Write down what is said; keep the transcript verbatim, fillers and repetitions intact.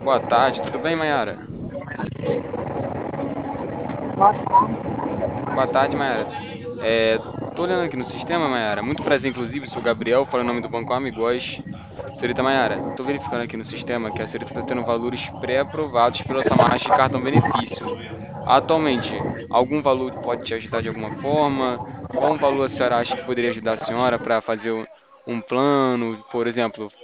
Boa tarde, tudo bem, Mayara? Boa tarde. Boa tarde, Mayara. É, tô olhando aqui no sistema, Mayara. Muito prazer, inclusive, sou o Gabriel, falo em nome do Banco Amigos. Senhorita Mayara, tô verificando aqui no sistema que a senhorita está tendo valores pré-aprovados pela sua marcha de cartão benefício. Atualmente, algum valor pode te ajudar de alguma forma? Qual um valor a senhora acha que poderia ajudar a senhora para fazer um um plano, por exemplo,